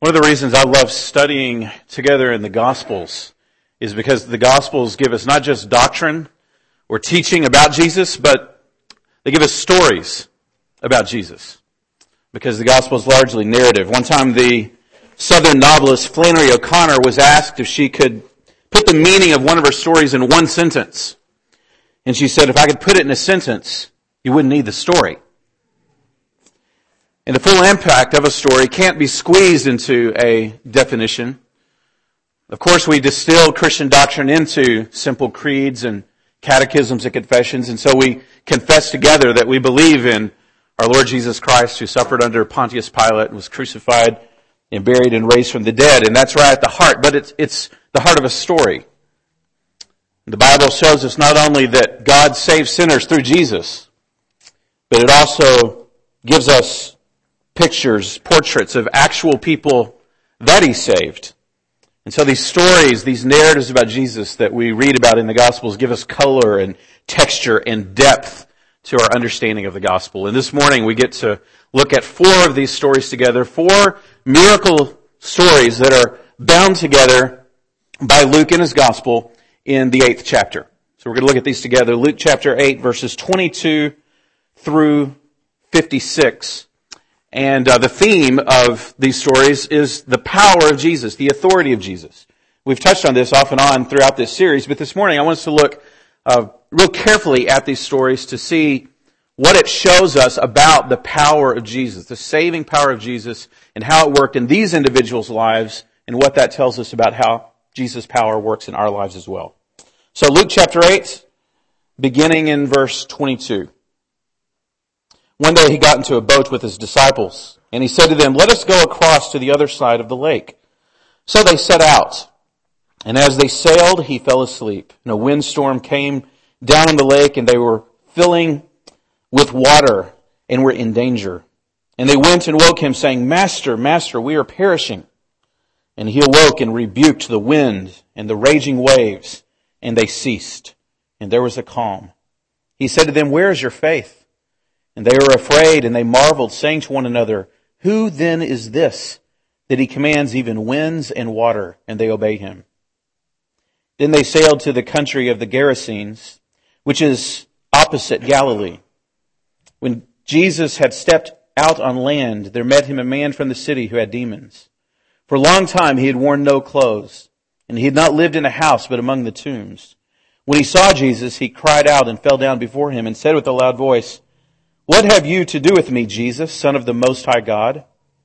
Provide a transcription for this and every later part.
One of the reasons I love studying together in the Gospels is because the Gospels give us not just doctrine or teaching about Jesus, but they give us stories about Jesus. Because the Gospel is largely narrative. One time the Southern novelist Flannery O'Connor was asked if she could put the meaning of one of her stories in one sentence. And she said, if I could put it in a sentence, you wouldn't need the story. And the full impact of a story can't be squeezed into a definition. Of course, we distill Christian doctrine into simple creeds and catechisms and confessions, and so we confess together that we believe in our Lord Jesus Christ, who suffered under Pontius Pilate and was crucified and buried and raised from the dead, and that's right at the heart, but it's the heart of a story. The Bible shows us not only that God saves sinners through Jesus, but it also gives us pictures, portraits of actual people that He saved. And so these stories, these narratives about Jesus that we read about in the Gospels give us color and texture and depth to our understanding of the Gospel. And this morning we get to look at 4 of these stories together, 4 miracle stories that are bound together by Luke in his Gospel in the 8th chapter. So we're going to look at these together. Luke chapter 8, verses 22 through 56. And the theme of these stories is the power of Jesus, the authority of Jesus. We've touched on this off and on throughout this series, but this morning I want us to look real carefully at these stories to see what it shows us about the power of Jesus, the saving power of Jesus, and how it worked in these individuals' lives, and what that tells us about how Jesus' power works in our lives as well. So Luke chapter 8, beginning in verse 22. One day he got into a boat with his disciples, and he said to them, "Let us go across to the other side of the lake." So they set out, and as they sailed, he fell asleep. And a windstorm came down on the lake, and they were filling with water and were in danger. And they went and woke him, saying, "Master, Master, we are perishing." And he awoke and rebuked the wind and the raging waves, and they ceased, and there was a calm. He said to them, "Where is your faith?" And they were afraid, and they marveled, saying to one another, "Who then is this, that he commands even winds and water, and they obey him?" Then they sailed to the country of the Gerasenes, which is opposite Galilee. When Jesus had stepped out on land, there met him a man from the city who had demons. For a long time he had worn no clothes, and he had not lived in a house but among the tombs. When he saw Jesus, he cried out and fell down before him and said with a loud voice, "What have you to do with me, Jesus, Son of the Most High God?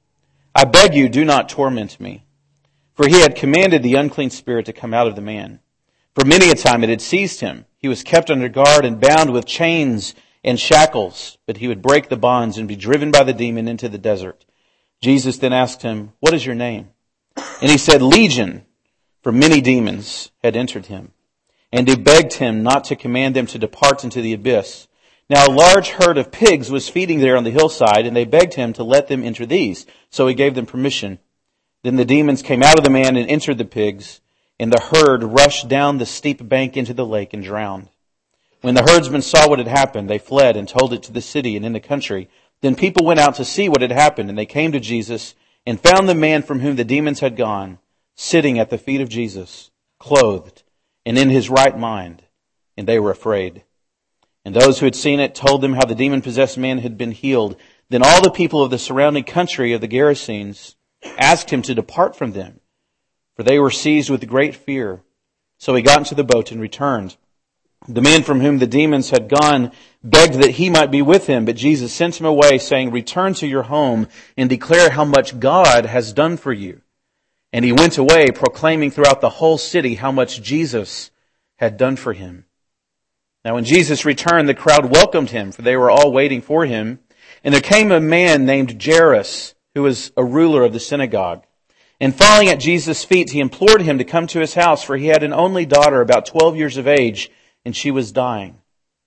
I beg you, do not torment me." For he had commanded the unclean spirit to come out of the man. For many a time it had seized him. He was kept under guard and bound with chains and shackles, but he would break the bonds and be driven by the demon into the desert. Jesus then asked him, "What is your name?" And he said, "Legion," for many demons had entered him. And they begged him not to command them to depart into the abyss. Now a large herd of pigs was feeding there on the hillside, and they begged him to let them enter these. So he gave them permission. Then the demons came out of the man and entered the pigs, and the herd rushed down the steep bank into the lake and drowned. When the herdsmen saw what had happened, they fled and told it to the city and in the country. Then people went out to see what had happened, and they came to Jesus and found the man from whom the demons had gone, sitting at the feet of Jesus, clothed and in his right mind, and they were afraid. And those who had seen it told them how the demon-possessed man had been healed. Then all the people of the surrounding country of the Gerasenes asked him to depart from them, for they were seized with great fear. So he got into the boat and returned. The man from whom the demons had gone begged that he might be with him, but Jesus sent him away, saying, "Return to your home and declare how much God has done for you." And he went away, proclaiming throughout the whole city how much Jesus had done for him. Now when Jesus returned, the crowd welcomed him, for they were all waiting for him. And there came a man named Jairus, who was a ruler of the synagogue. And falling at Jesus' feet, he implored him to come to his house, for he had an only daughter about 12 years of age, and she was dying.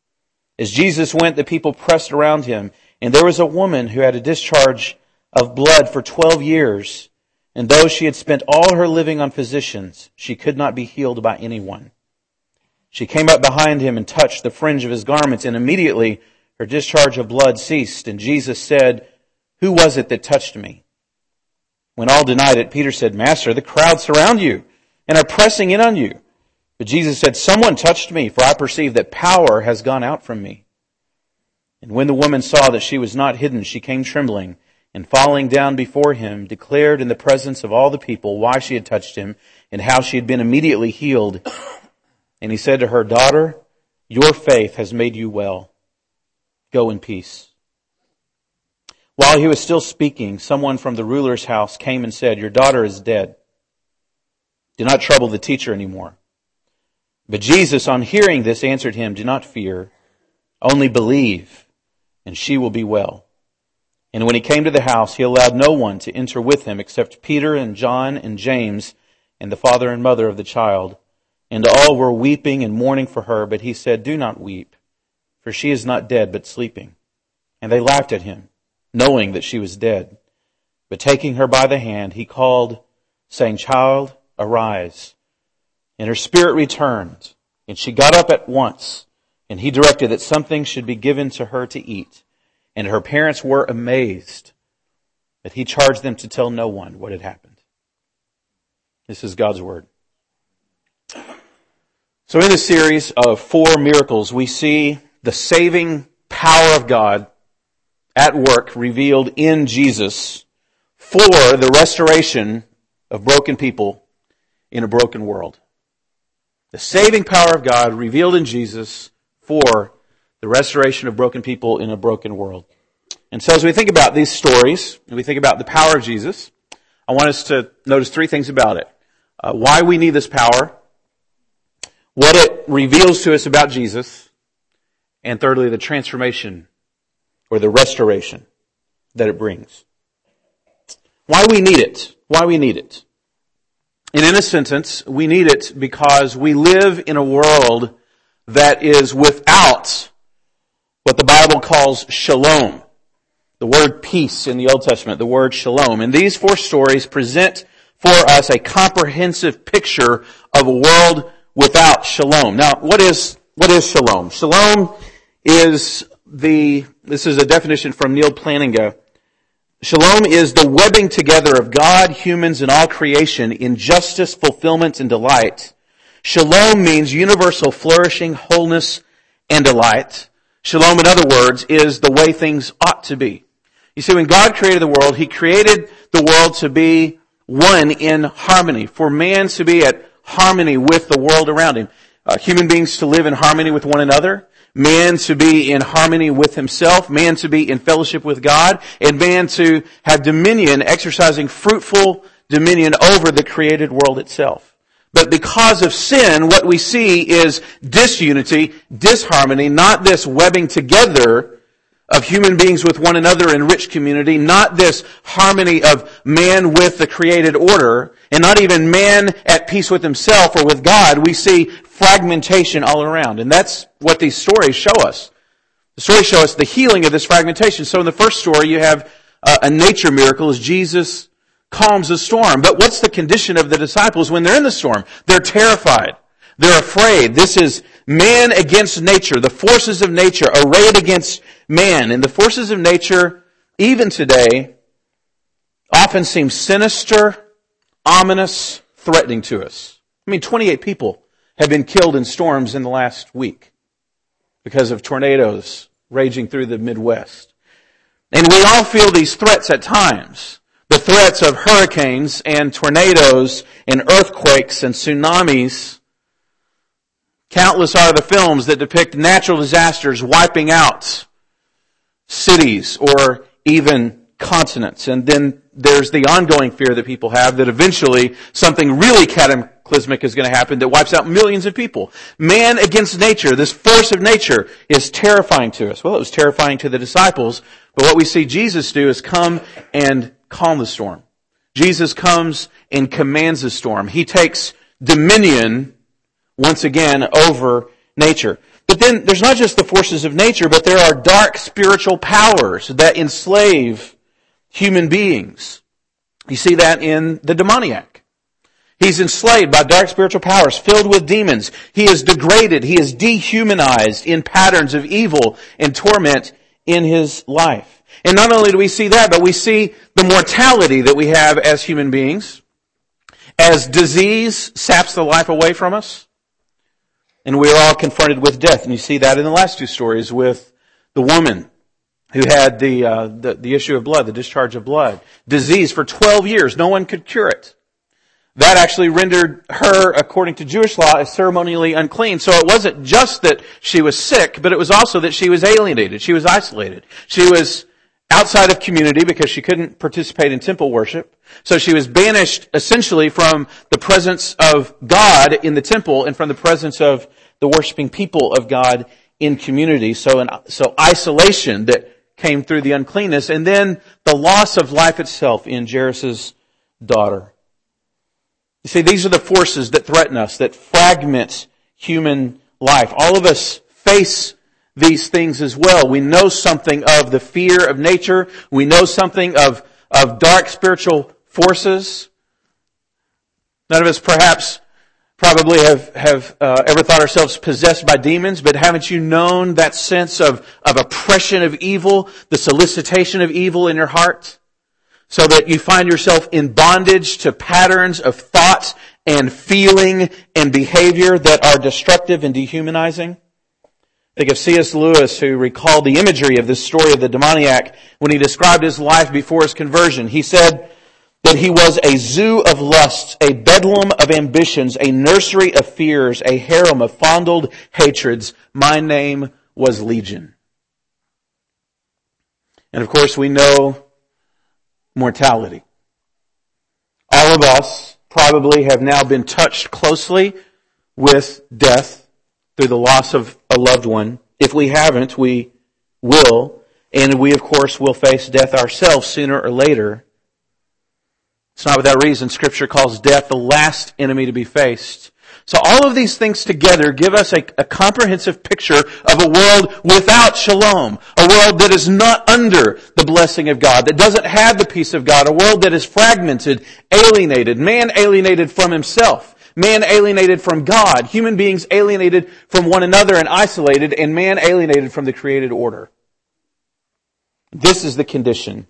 As Jesus went, the people pressed around him, and there was a woman who had a discharge of blood for 12 years, and though she had spent all her living on physicians, she could not be healed by anyone. She came up behind him and touched the fringe of his garments, and immediately her discharge of blood ceased. And Jesus said, "Who was it that touched me?" When all denied it, Peter said, Master, the crowd surround you and are pressing in on you. But Jesus said, Someone touched me, for I perceive that power has gone out from me. And when the woman saw that she was not hidden, she came trembling, and falling down before him, declared in the presence of all the people why she had touched him, and how she had been immediately healed. And he said to her, Daughter, your faith has made you well. Go in peace. While he was still speaking, someone from the ruler's house came and said, Your daughter is dead. Do not trouble the teacher anymore. But Jesus, on hearing this, answered him, Do not fear, only believe, and she will be well. And when he came to the house, he allowed no one to enter with him except Peter and John and James and the father and mother of the child. And all were weeping and mourning for her, but he said, Do not weep, for she is not dead, but sleeping. And they laughed at him, knowing that she was dead. But taking her by the hand, he called, saying, Child, arise. And her spirit returned, and she got up at once. And he directed that something should be given to her to eat. And her parents were amazed, but he charged them to tell no one what had happened. This is God's word. So in this series of 4 miracles, we see the saving power of God at work revealed in Jesus for the restoration of broken people in a broken world. The saving power of God revealed in Jesus for the restoration of broken people in a broken world. And so as we think about these stories, and we think about the power of Jesus, I want us to notice 3 things about it. Why we need this power, what it reveals to us about Jesus, and thirdly, the transformation or the restoration that it brings. Why we need it. Why we need it. And in a sentence, we need it because we live in a world that is without what the Bible calls shalom. The word peace in the Old Testament, the word shalom. And these 4 stories present for us a comprehensive picture of a world without shalom. Now, what is shalom? Shalom is this is a definition from Neil Plantinga. Shalom is the webbing together of God, humans, and all creation in justice, fulfillment, and delight. Shalom means universal flourishing, wholeness, and delight. Shalom, in other words, is the way things ought to be. You see, when God created the world, He created the world to be one in harmony, for man to be at harmony with the world around him. Human beings to live in harmony with one another, man to be in harmony with himself, man to be in fellowship with God, and man to have dominion, exercising fruitful dominion over the created world itself. But because of sin, what we see is disunity, disharmony, not this webbing together of human beings with one another in rich community, not this harmony of man with the created order, and not even man at peace with himself or with God. We see fragmentation all around. And that's what these stories show us. The stories show us the healing of this fragmentation. So in the first story, you have a nature miracle as Jesus calms the storm. But what's the condition of the disciples when they're in the storm? They're terrified. They're afraid. This is man against nature, the forces of nature arrayed against man. And the forces of nature, even today, often seem sinister, ominous, threatening to us. 28 people have been killed in storms in the last week because of tornadoes raging through the Midwest. And we all feel these threats at times. The threats of hurricanes and tornadoes and earthquakes and tsunamis. Countless are the films that depict natural disasters wiping out cities or even continents. And then there's the ongoing fear that people have that eventually something really cataclysmic is going to happen that wipes out millions of people. Man against nature, this force of nature, is terrifying to us. Well, it was terrifying to the disciples, but what we see Jesus do is come and calm the storm. Jesus comes and commands the storm. He takes dominion once again over nature. But then there's not just the forces of nature, but there are dark spiritual powers that enslave human beings. You see that in the demoniac. He's enslaved by dark spiritual powers, filled with demons. He is degraded. He is dehumanized in patterns of evil and torment in his life. And not only do we see that, but we see the mortality that we have as human beings, as disease saps the life away from us, and we're all confronted with death. And you see that in the last two stories with the woman who had the issue of blood, the discharge of blood. Disease for 12 years. No one could cure it. That actually rendered her, according to Jewish law, as ceremonially unclean. So it wasn't just that she was sick, but it was also that she was alienated. She was isolated. She was outside of community because she couldn't participate in temple worship. So she was banished essentially from the presence of God in the temple and from the presence of the worshiping people of God in community. So isolation that came through the uncleanness, and then the loss of life itself in Jairus' daughter. You see, these are the forces that threaten us, that fragment human life. All of us face these things as well. We know something of the fear of nature. We know something of dark spiritual forces. None of us probably have ever thought ourselves possessed by demons, but haven't you known that sense of oppression of evil, the solicitation of evil in your heart? So that you find yourself in bondage to patterns of thought and feeling and behavior that are destructive and dehumanizing. Think of C.S. Lewis, who recalled the imagery of this story of the demoniac when he described his life before his conversion. He said that he was a zoo of lusts, a bedlam of ambitions, a nursery of fears, a harem of fondled hatreds. My name was Legion. And of course we know mortality. All of us probably have now been touched closely with death through the loss of a loved one. If we haven't, we will. And we, of course, will face death ourselves sooner or later. It's not without reason Scripture calls death the last enemy to be faced. So all of these things together give us a comprehensive picture of a world without shalom, a world that is not under the blessing of God, that doesn't have the peace of God, a world that is fragmented, alienated, man alienated from himself, man alienated from God, human beings alienated from one another and isolated, and man alienated from the created order. This is the condition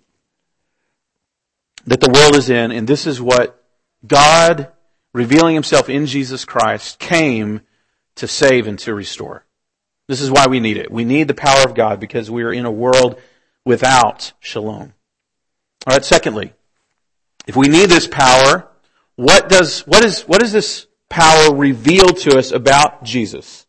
that the world is in, and this is what God, revealing Himself in Jesus Christ, came to save and to restore. This is why we need it. We need the power of God because we are in a world without shalom. All right, secondly, if we need this power, what does this power reveal to us about Jesus?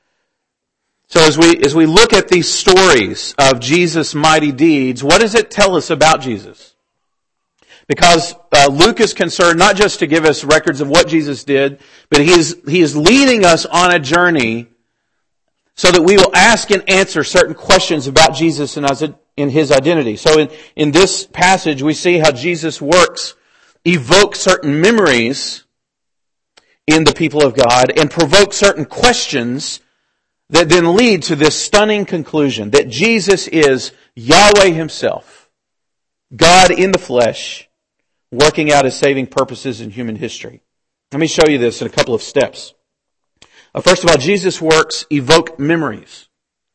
So as we look at these stories of Jesus' mighty deeds, what does it tell us about Jesus? Because Luke is concerned not just to give us records of what Jesus did, but he is leading us on a journey so that we will ask and answer certain questions about Jesus and in His identity. So in this passage, we see how Jesus' works evoke certain memories in the people of God and provoke certain questions that then lead to this stunning conclusion that Jesus is Yahweh Himself, God in the flesh, working out His saving purposes in human history. Let me show you this in a couple of steps. First of all, Jesus' works evoke memories.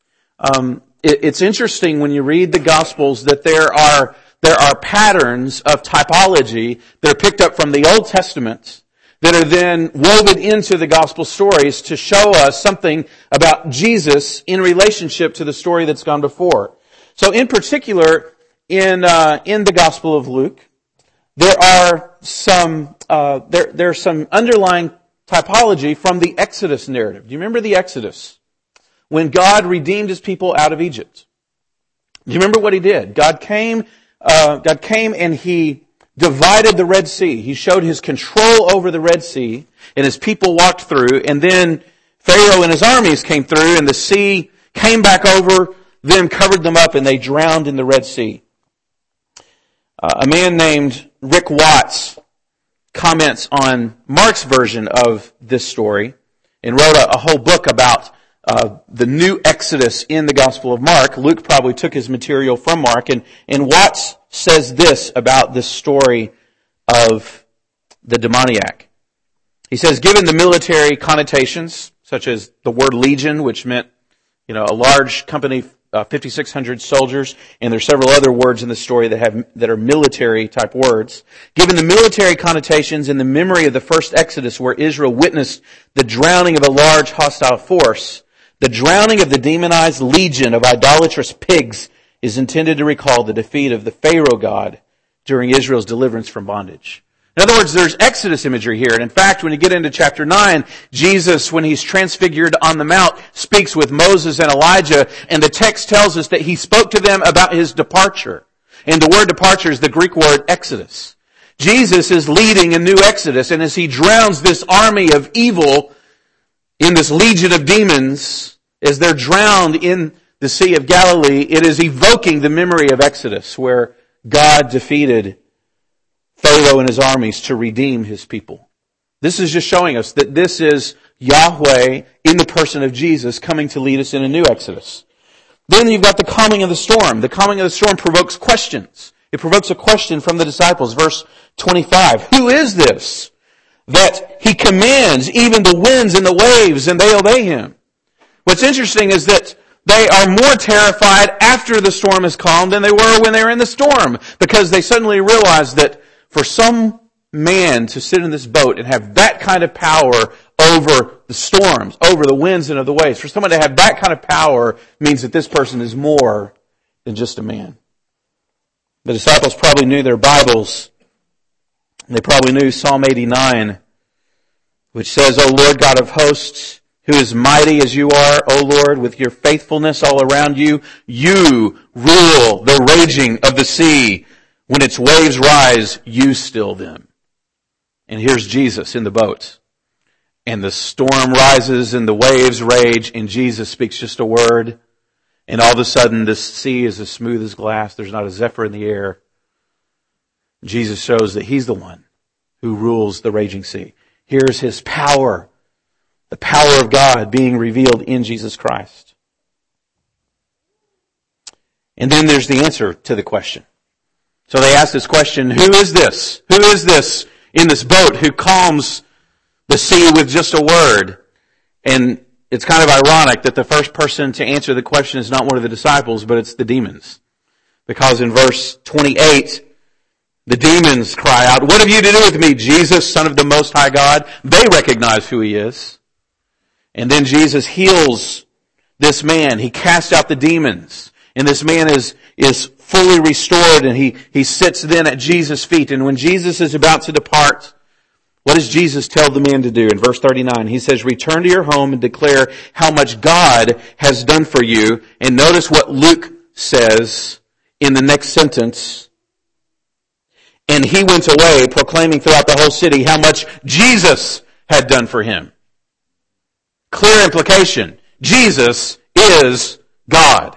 It's interesting when you read the Gospels that there are patterns of typology that are picked up from the Old Testament that are then woven into the Gospel stories to show us something about Jesus in relationship to the story that's gone before. So in particular, in the Gospel of Luke, there are some underlying typology from the Exodus narrative. Do you remember the Exodus? When God redeemed His people out of Egypt. Do you remember what He did? God came and He divided the Red Sea. He showed His control over the Red Sea, and His people walked through, and then Pharaoh and his armies came through, and the sea came back over them, covered them up, and they drowned in the Red Sea. A man named Rick Watts comments on Mark's version of this story and wrote a whole book about the new Exodus in the Gospel of Mark. Luke probably took his material from Mark, and Watts says this about this story of the demoniac. He says, given the military connotations, such as the word legion, which meant, a large company 5,600 soldiers, and there's several other words in the story that are military type words. Given the military connotations in the memory of the first Exodus where Israel witnessed the drowning of a large hostile force, the drowning of the demonized legion of idolatrous pigs is intended to recall the defeat of the Pharaoh god during Israel's deliverance from bondage. In other words, there's Exodus imagery here. And in fact, when you get into chapter 9, Jesus, when he's transfigured on the mount, speaks with Moses and Elijah, and the text tells us that he spoke to them about his departure. And the word departure is the Greek word exodus. Jesus is leading a new exodus, and as he drowns this army of evil in this legion of demons, as they're drowned in the Sea of Galilee, it is evoking the memory of Exodus, where God defeated Pharaoh and his armies to redeem his people. This is just showing us that this is Yahweh in the person of Jesus coming to lead us in a new Exodus. Then you've got the calming of the storm. The calming of the storm provokes questions. It provokes a question from the disciples. Verse 25. Who is this that he commands even the winds and the waves and they obey him? What's interesting is that they are more terrified after the storm is calmed than they were when they were in the storm, because they suddenly realize that for some man to sit in this boat and have that kind of power over the storms, over the winds and of the waves, for someone to have that kind of power means that this person is more than just a man. The disciples probably knew their Bibles. They probably knew Psalm 89, which says, O Lord God of hosts, who is mighty as you are, O Lord, with your faithfulness all around you, you rule the raging of the sea. When its waves rise, you still them. And here's Jesus in the boat. And the storm rises and the waves rage and Jesus speaks just a word. And all of a sudden this sea is as smooth as glass. There's not a zephyr in the air. Jesus shows that he's the one who rules the raging sea. Here's his power. The power of God being revealed in Jesus Christ. And then there's the answer to the question. So they ask this question, who is this? Who is this in this boat who calms the sea with just a word? And it's kind of ironic that the first person to answer the question is not one of the disciples, but it's the demons. Because in verse 28, the demons cry out, what have you to do with me, Jesus, Son of the Most High God? They recognize who he is. And then Jesus heals this man. He casts out the demons. And this man is fully restored, and he sits then at Jesus' feet. And when Jesus is about to depart, what does Jesus tell the man to do? In verse 39, he says, return to your home and declare how much God has done for you. And notice what Luke says in the next sentence. And he went away proclaiming throughout the whole city how much Jesus had done for him. Clear implication. Jesus is God.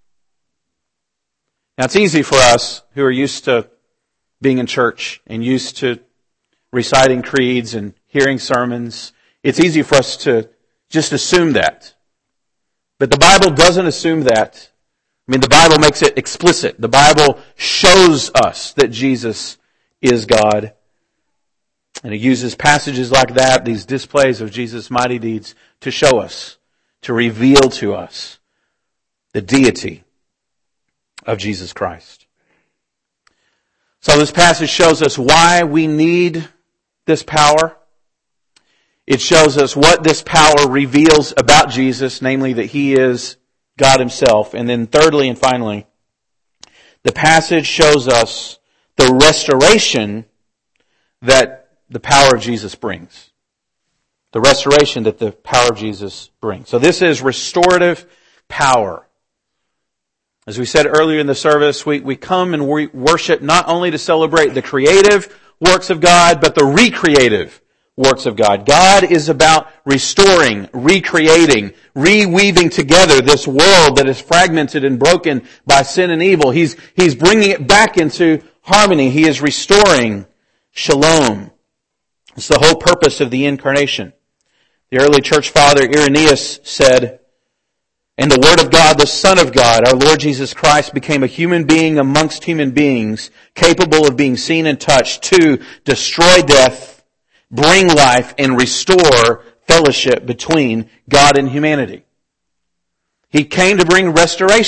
Now it's easy for us who are used to being in church and used to reciting creeds and hearing sermons. It's easy for us to just assume that. But the Bible doesn't assume that. I mean, the Bible makes it explicit. The Bible shows us that Jesus is God. And it uses passages like that, these displays of Jesus' mighty deeds, to show us, to reveal to us the deity of Jesus Christ. So this passage shows us why we need this power. It shows us what this power reveals about Jesus, namely that he is God himself. And then thirdly and finally, the passage shows us the restoration that the power of Jesus brings. The restoration that the power of Jesus brings. So this is restorative power. As we said earlier in the service, we come and we worship not only to celebrate the creative works of God, but the recreative works of God. God is about restoring, recreating, reweaving together this world that is fragmented and broken by sin and evil. He's bringing it back into harmony. He is restoring shalom. It's the whole purpose of the incarnation. The early church father Irenaeus said, and the Word of God, the Son of God, our Lord Jesus Christ, became a human being amongst human beings, capable of being seen and touched to destroy death, bring life, and restore fellowship between God and humanity. He came to bring restoration.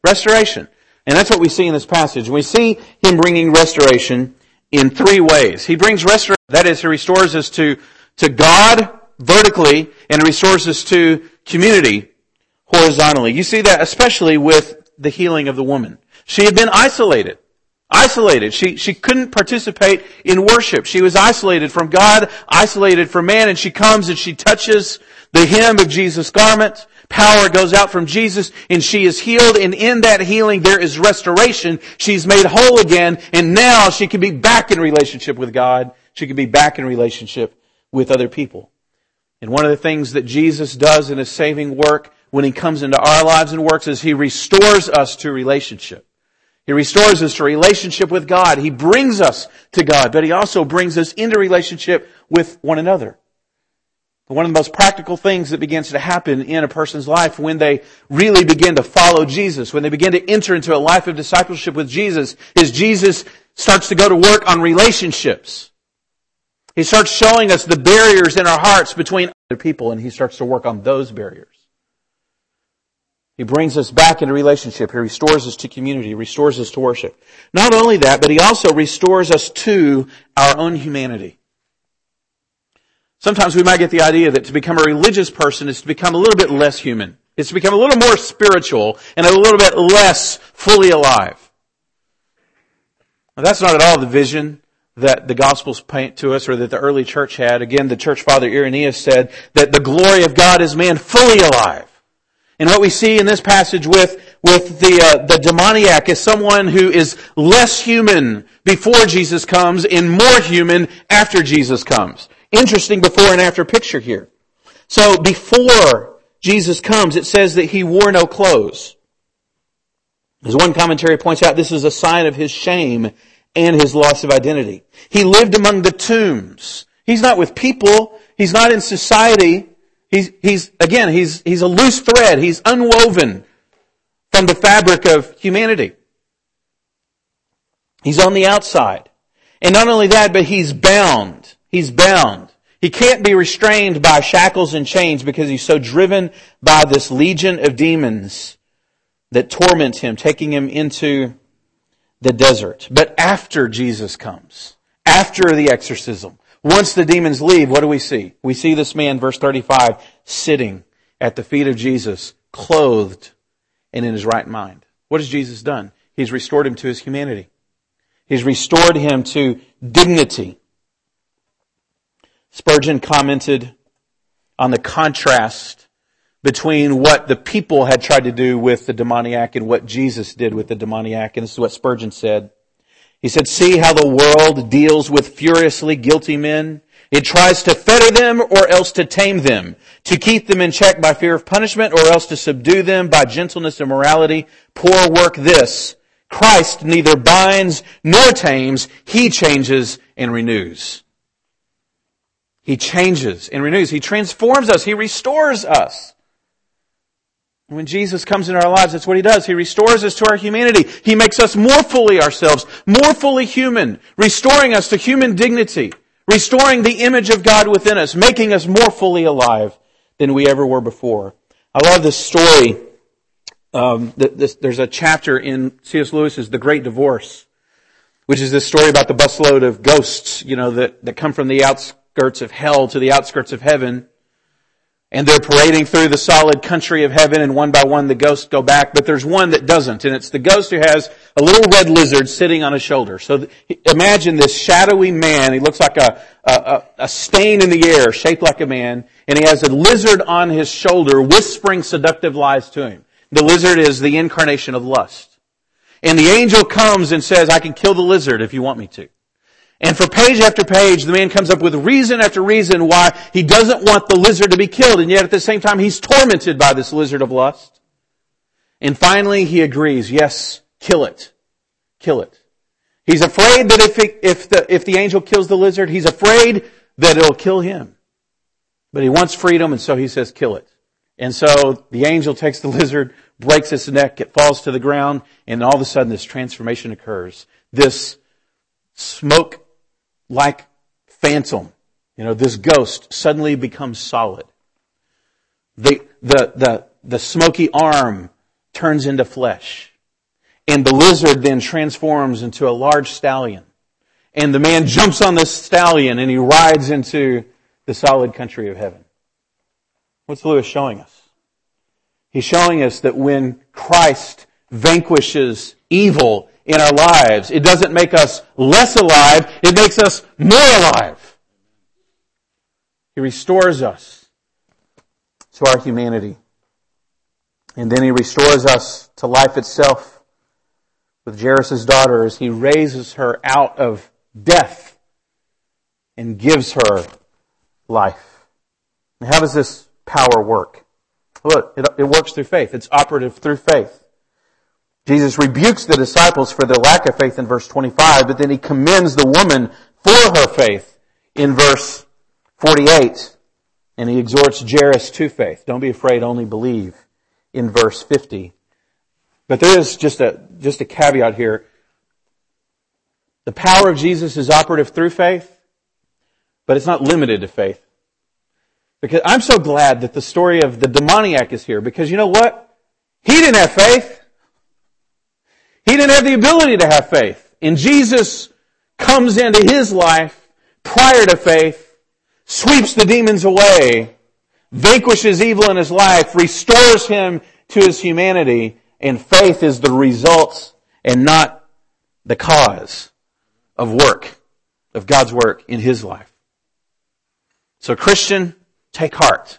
Restoration. And that's what we see in this passage. We see Him bringing restoration in three ways. He brings restoration, that is, He restores us to God vertically, and restores us to community horizontally. You see that especially with the healing of the woman. She had been isolated. She couldn't participate in worship. She was isolated from God, isolated from man, and she comes and she touches the hem of Jesus' garment. Power goes out from Jesus, and she is healed, and in that healing there is restoration. She's made whole again, and now she can be back in relationship with God. She can be back in relationship with other people. And one of the things that Jesus does in His saving work when He comes into our lives and works is He restores us to relationship. He restores us to relationship with God. He brings us to God, but He also brings us into relationship with one another. One of the most practical things that begins to happen in a person's life when they really begin to follow Jesus, when they begin to enter into a life of discipleship with Jesus, is Jesus starts to go to work on relationships. He starts showing us the barriers in our hearts between other people, and He starts to work on those barriers. He brings us back into relationship. He restores us to community. He restores us to worship. Not only that, but He also restores us to our own humanity. Sometimes we might get the idea that to become a religious person is to become a little bit less human. It's to become a little more spiritual and a little bit less fully alive. Now, that's not at all the vision that the Gospels paint to us or that the early church had. Again, the church father Irenaeus said that the glory of God is man fully alive. And what we see in this passage with the demoniac is someone who is less human before Jesus comes and more human after Jesus comes. Interesting before and after picture here. So before Jesus comes, it says that He wore no clothes. As one commentary points out, this is a sign of His shame and His loss of identity. He lived among the tombs. He's not with people. He's not in society. He's a loose thread. He's unwoven from the fabric of humanity. He's on the outside. And not only that, but He's bound. He's bound. He can't be restrained by shackles and chains because He's so driven by this legion of demons that torment Him, taking Him into the desert. But after Jesus comes, after the exorcism, once the demons leave, what do we see? We see this man, verse 35, sitting at the feet of Jesus, clothed and in his right mind. What has Jesus done? He's restored him to his humanity. He's restored him to dignity. Spurgeon commented on the contrast between what the people had tried to do with the demoniac and what Jesus did with the demoniac. And this is what Spurgeon said. He said, "See how the world deals with furiously guilty men. It tries to fetter them or else to tame them, to keep them in check by fear of punishment or else to subdue them by gentleness and morality. Poor work this. Christ neither binds nor tames. He changes and renews." He changes and renews. He transforms us. He restores us. When Jesus comes into our lives, that's what He does. He restores us to our humanity. He makes us more fully ourselves, more fully human, restoring us to human dignity, restoring the image of God within us, making us more fully alive than we ever were before. I love this story. There's a chapter in C.S. Lewis's The Great Divorce, which is this story about the busload of ghosts, that come from the outskirts of hell to the outskirts of heaven. And they're parading through the solid country of heaven, and one by one the ghosts go back. But there's one that doesn't, and it's the ghost who has a little red lizard sitting on his shoulder. So imagine this shadowy man. He looks like a stain in the air, shaped like a man. And he has a lizard on his shoulder, whispering seductive lies to him. The lizard is the incarnation of lust. And the angel comes and says, "I can kill the lizard if you want me to." And for page after page, the man comes up with reason after reason why he doesn't want the lizard to be killed. And yet at the same time, he's tormented by this lizard of lust. And finally, he agrees, yes, kill it. Kill it. He's afraid that if the angel kills the lizard, he's afraid that it'll kill him. But he wants freedom, and so he says, kill it. And so the angel takes the lizard, breaks its neck, it falls to the ground, and all of a sudden this transformation occurs. This smoke-like phantom, this ghost suddenly becomes solid. The smoky arm turns into flesh. And the lizard then transforms into a large stallion. And the man jumps on this stallion and he rides into the solid country of heaven. What's Lewis showing us? He's showing us that when Christ vanquishes evil in our lives, it doesn't make us less alive, it makes us more alive. He restores us to our humanity. And then He restores us to life itself with Jairus' daughter as He raises her out of death and gives her life. And how does this power work? Look, it works through faith. It's operative through faith. Jesus rebukes the disciples for their lack of faith in verse 25, but then He commends the woman for her faith in verse 48. And He exhorts Jairus to faith. Don't be afraid, only believe in verse 50. But there is just a caveat here. The power of Jesus is operative through faith, but it's not limited to faith. Because I'm so glad that the story of the demoniac is here, because you know what? He didn't have faith. He didn't have the ability to have faith. And Jesus comes into his life prior to faith, sweeps the demons away, vanquishes evil in his life, restores him to his humanity, and faith is the result and not the cause of work, of God's work in his life. So Christian, take heart.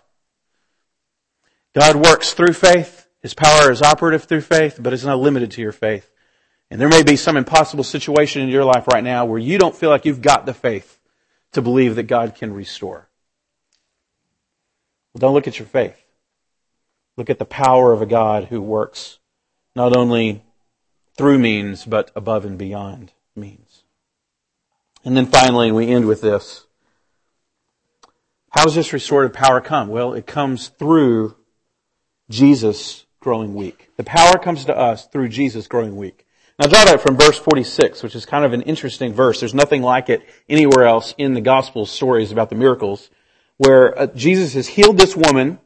God works through faith. His power is operative through faith, but it's not limited to your faith. And there may be some impossible situation in your life right now where you don't feel like you've got the faith to believe that God can restore. Well, don't look at your faith. Look at the power of a God who works not only through means, but above and beyond means. And then finally, we end with this. How does this restorative power come? Well, it comes through Jesus growing weak. The power comes to us through Jesus growing weak. Now draw that from verse 46, which is kind of an interesting verse. There's nothing like it anywhere else in the gospel stories about the miracles, where Jesus has healed this woman.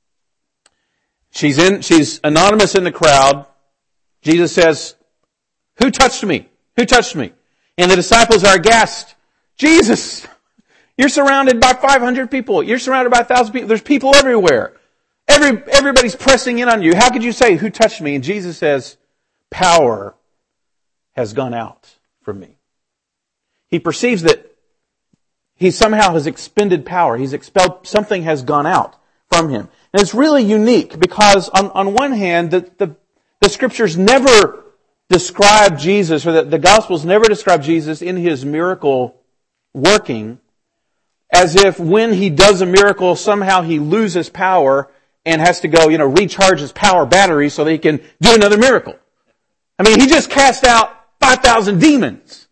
She's anonymous in the crowd. Jesus says, "Who touched me? Who touched me?" And the disciples are aghast. Jesus, you're surrounded by 500 people. You're surrounded by 1,000 people. There's people everywhere. Everybody's pressing in on you. How could you say, "Who touched me?" And Jesus says, "Power has gone out from me." He perceives that he somehow has expended power. He's expelled, something has gone out from him. And it's really unique because on one hand, the scriptures never describe Jesus, or the Gospels never describe Jesus in his miracle working as if when he does a miracle, somehow he loses power and has to go, recharge his power battery so that he can do another miracle. I mean, he just cast out 5,000 demons.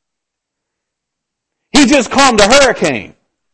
He just calmed a hurricane.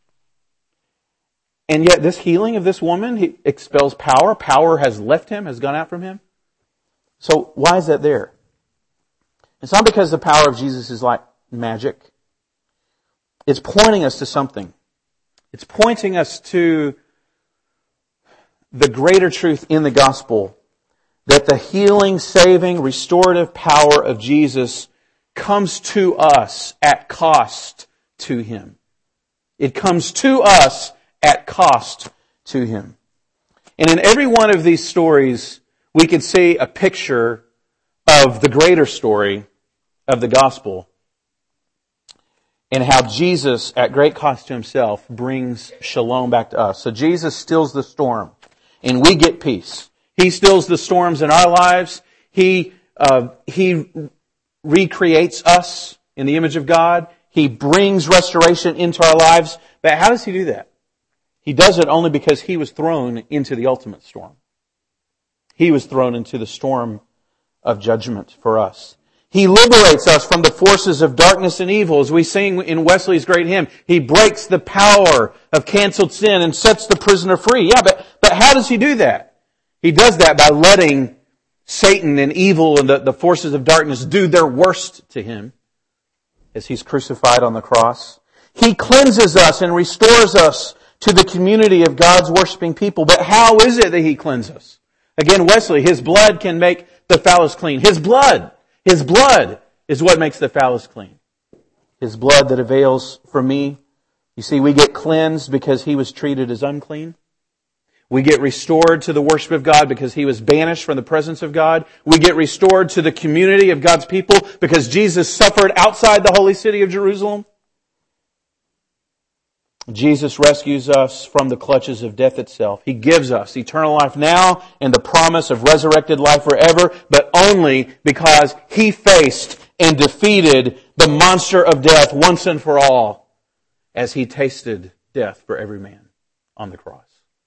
And yet this healing of this woman, he expels power. Power has left him, has gone out from him. So why is that there? It's not because the power of Jesus is like magic. It's pointing us to something. It's pointing us to the greater truth in the gospel, that the healing, saving, restorative power of Jesus comes to us at cost to him. It comes to us at cost to him. And in every one of these stories, we can see a picture of the greater story of the gospel and how Jesus, at great cost to himself, brings shalom back to us. So Jesus stills the storm and we get peace. He stills the storms in our lives. He recreates us in the image of God. He brings restoration into our lives. But how does he do that? He does it only because he was thrown into the ultimate storm. He was thrown into the storm of judgment for us. He liberates us from the forces of darkness and evil. As we sing in Wesley's great hymn, he breaks the power of canceled sin and sets the prisoner free. Yeah, but how does he do that? He does that by letting Satan and evil and the forces of darkness do their worst to him as he's crucified on the cross. He cleanses us and restores us to the community of God's worshiping people. But how is it that he cleanses us? Again, Wesley, his blood can make the phallus clean. His blood is what makes the phallus clean. His blood that avails for me. You see, we get cleansed because He was treated as unclean. We get restored to the worship of God because He was banished from the presence of God. We get restored to the community of God's people because Jesus suffered outside the holy city of Jerusalem. Jesus rescues us from the clutches of death itself. He gives us eternal life now and the promise of resurrected life forever, but only because He faced and defeated the monster of death once and for all as He tasted death for every man on the cross.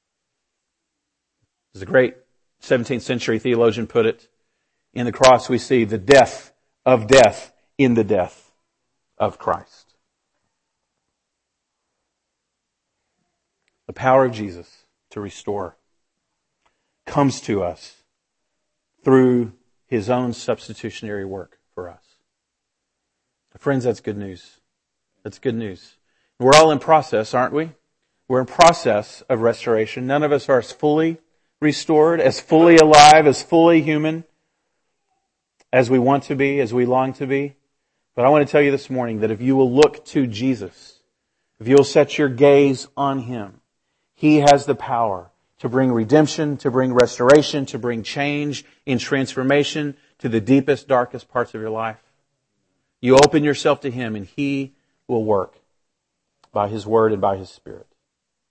As a great 17th century theologian put it, in the cross we see the death of death in the death of Christ. The power of Jesus to restore comes to us through His own substitutionary work for us. Friends, that's good news. That's good news. We're all in process, aren't we? We're in process of restoration. None of us are as fully restored, as fully alive, as fully human as we want to be, as we long to be. But I want to tell you this morning that if you will look to Jesus, if you'll set your gaze on Him, He has the power to bring redemption, to bring restoration, to bring change and transformation to the deepest, darkest parts of your life. You open yourself to Him and He will work by His Word and by His Spirit.